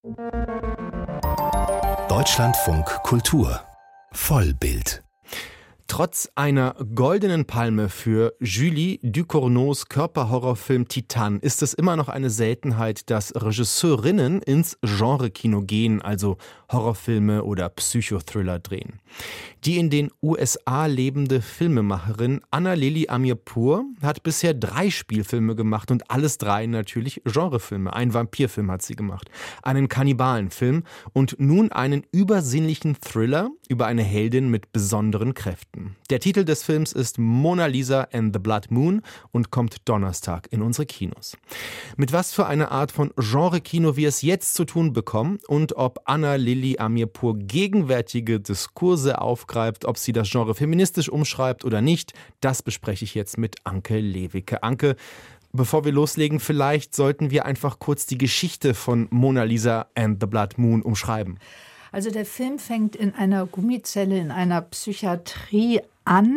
Deutschlandfunk Kultur Vollbild. Trotz einer goldenen Palme für Julie Ducournau's Körperhorrorfilm Titan ist es immer noch eine Seltenheit, dass Regisseurinnen ins Genre-Kino gehen, also Horrorfilme oder Psychothriller drehen. Die in den USA lebende Filmemacherin Anna-Lily Amirpour hat bisher 3 Spielfilme gemacht und alles 3 natürlich Genrefilme. Einen Vampirfilm hat sie gemacht, einen Kannibalenfilm und nun einen übersinnlichen Thriller über eine Heldin mit besonderen Kräften. Der Titel des Films ist Mona Lisa and the Blood Moon und kommt Donnerstag in unsere Kinos. Mit was für einer Art von Genre-Kino wir es jetzt zu tun bekommen und ob Anna-Lily Amirpour gegenwärtige Diskurse aufgreift, ob sie das Genre feministisch umschreibt oder nicht, das bespreche ich jetzt mit Anke Lewicke. Anke, bevor wir loslegen, vielleicht sollten wir einfach kurz die Geschichte von Mona Lisa and the Blood Moon umschreiben. Also der Film fängt in einer Gummizelle in einer Psychiatrie an.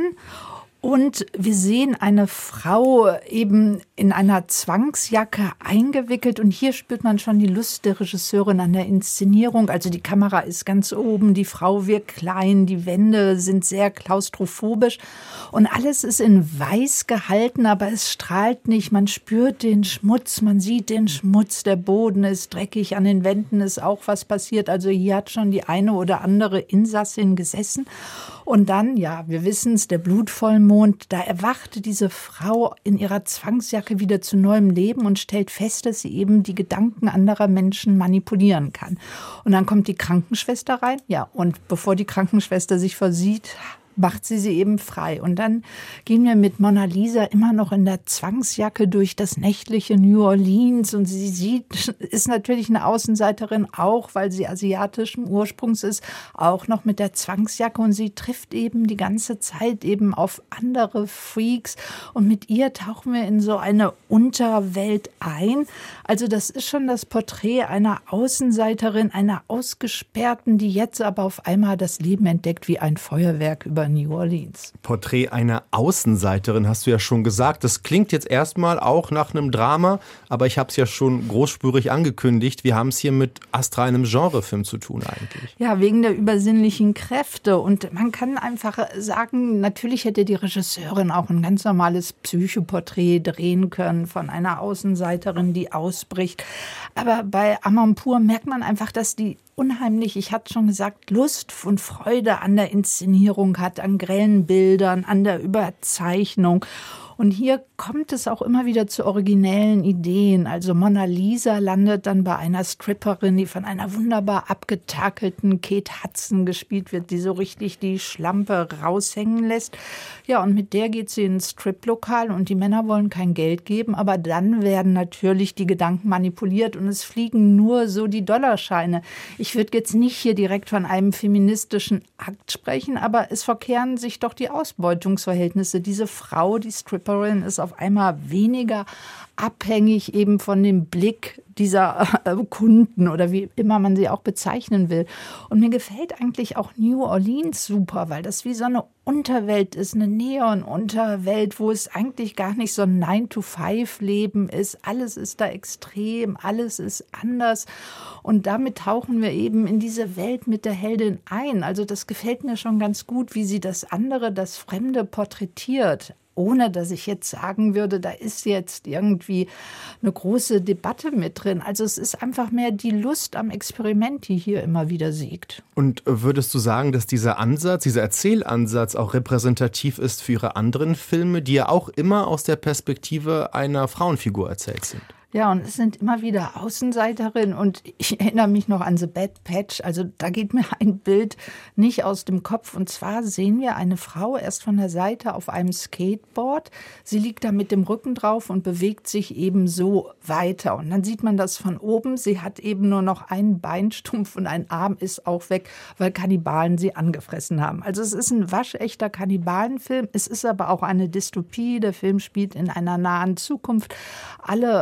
Und wir sehen eine Frau eben in einer Zwangsjacke eingewickelt. Und hier spürt man schon die Lust der Regisseurin an der Inszenierung. Also die Kamera ist ganz oben, die Frau wirkt klein, die Wände sind sehr klaustrophobisch. Und alles ist in weiß gehalten, aber es strahlt nicht. Man spürt den Schmutz, man sieht den Schmutz. Der Boden ist dreckig, an den Wänden ist auch was passiert. Also hier hat schon die eine oder andere Insassin gesessen. Und dann, ja, wir wissen es, der Blutvollmond, da erwachte diese Frau in ihrer Zwangsjacke wieder zu neuem Leben und stellt fest, dass sie eben die Gedanken anderer Menschen manipulieren kann. Und dann kommt die Krankenschwester rein, ja, und bevor die Krankenschwester sich versieht, macht sie eben frei. Und dann gehen wir mit Mona Lisa immer noch in der Zwangsjacke durch das nächtliche New Orleans. Und sie ist natürlich eine Außenseiterin auch, weil sie asiatischen Ursprungs ist, auch noch mit der Zwangsjacke. Und sie trifft eben die ganze Zeit eben auf andere Freaks. Und mit ihr tauchen wir in so eine Unterwelt ein. Also das ist schon das Porträt einer Außenseiterin, einer Ausgesperrten, die jetzt aber auf einmal das Leben entdeckt wie ein Feuerwerk über New Orleans. Porträt einer Außenseiterin, hast du ja schon gesagt. Das klingt jetzt erstmal auch nach einem Drama, aber ich habe es ja schon großspurig angekündigt. Wir haben es hier mit astralem Genrefilm zu tun eigentlich. Ja, wegen der übersinnlichen Kräfte. Und man kann einfach sagen, natürlich hätte die Regisseurin auch ein ganz normales Psychoporträt drehen können von einer Außenseiterin, die ausbricht. Aber bei Amirpour merkt man einfach, dass die unheimlich, ich hatte schon gesagt, Lust und Freude an der Inszenierung hat, an grellen Bildern, an der Überzeichnung. Und hier kommt es auch immer wieder zu originellen Ideen. Also Mona Lisa landet dann bei einer Stripperin, die von einer wunderbar abgetakelten Kate Hudson gespielt wird, die so richtig die Schlampe raushängen lässt. Ja, und mit der geht sie ins Striplokal und die Männer wollen kein Geld geben, aber dann werden natürlich die Gedanken manipuliert und es fliegen nur so die Dollarscheine. Ich würde jetzt nicht hier direkt von einem feministischen Akt sprechen, aber es verkehren sich doch die Ausbeutungsverhältnisse. Diese Frau, die Stripperin, ist auf einmal weniger abhängig eben von dem Blick dieser Kunden oder wie immer man sie auch bezeichnen will. Und mir gefällt eigentlich auch New Orleans super, weil das wie so eine Unterwelt ist, eine Neon-Unterwelt, wo es eigentlich gar nicht so ein 9-to-5-Leben ist. Alles ist da extrem, alles ist anders. Und damit tauchen wir eben in diese Welt mit der Heldin ein. Also das gefällt mir schon ganz gut, wie sie das andere, das Fremde porträtiert. Ohne dass ich jetzt sagen würde, da ist jetzt irgendwie eine große Debatte mit drin. Also es ist einfach mehr die Lust am Experiment, die hier immer wieder siegt. Und würdest du sagen, dass dieser Ansatz, dieser Erzählansatz auch repräsentativ ist für ihre anderen Filme, die ja auch immer aus der Perspektive einer Frauenfigur erzählt sind? Ja, und es sind immer wieder Außenseiterinnen und ich erinnere mich noch an The Bad Patch. Also da geht mir ein Bild nicht aus dem Kopf. Und zwar sehen wir eine Frau erst von der Seite auf einem Skateboard. Sie liegt da mit dem Rücken drauf und bewegt sich eben so weiter. Und dann sieht man das von oben. Sie hat eben nur noch einen Beinstumpf und ein Arm ist auch weg, weil Kannibalen sie angefressen haben. Also es ist ein waschechter Kannibalenfilm. Es ist aber auch eine Dystopie. Der Film spielt in einer nahen Zukunft. Alle Außenseiter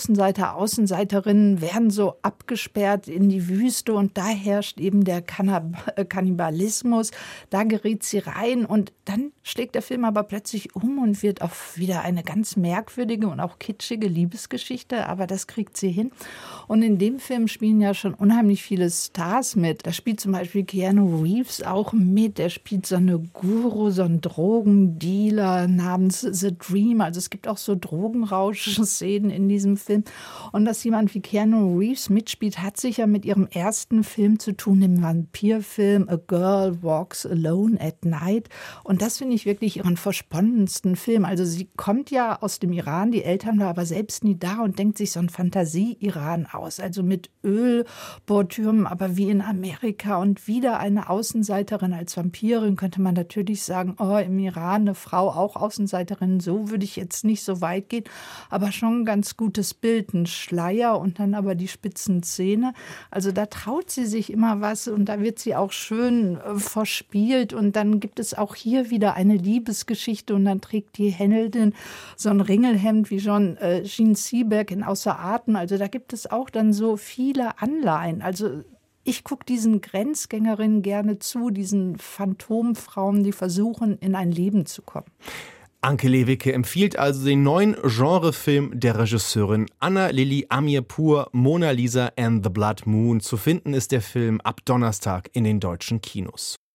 Außenseiterinnen werden so abgesperrt in die Wüste und da herrscht eben der Kannibalismus. Da gerät sie rein und dann schlägt der Film aber plötzlich um und wird auf wieder eine ganz merkwürdige und auch kitschige Liebesgeschichte, aber das kriegt sie hin. Und in dem Film spielen ja schon unheimlich viele Stars mit. Da spielt zum Beispiel Keanu Reeves auch mit. Der spielt so eine Guru, so einen Drogendealer namens The Dream. Also es gibt auch so Drogenrausch-Szenen in diesem Film. Und dass jemand wie Keanu Reeves mitspielt, hat sicher mit ihrem ersten Film zu tun, dem Vampirfilm A Girl Walks Alone at Night. Und das finde ich wirklich ihren versponnensten Film. Also sie kommt ja aus dem Iran, die Eltern waren aber selbst nie da und denkt sich so ein Fantasie-Iran aus. Also mit Ölbordtürmen, aber wie in Amerika und wieder eine Außenseiterin als Vampirin, könnte man natürlich sagen, oh, im Iran eine Frau auch Außenseiterin, so würde ich jetzt nicht so weit gehen, aber schon ein ganz gutes Bild, ein Schleier und dann aber die spitzen Zähne. Also da traut sie sich immer was und da wird sie auch schön verspielt und dann gibt es auch hier wieder eine Liebesgeschichte und dann trägt die Heldin so ein Ringelhemd wie Jean Seberg in Außer Atem. Also da gibt es auch dann so viele Anleihen. Also ich gucke diesen Grenzgängerinnen gerne zu, diesen Phantomfrauen, die versuchen, in ein Leben zu kommen. Anke Lewicke empfiehlt also den neuen Genrefilm der Regisseurin Anna-Lili Amirpour, Mona Lisa and the Blood Moon. Zu finden ist der Film ab Donnerstag in den deutschen Kinos.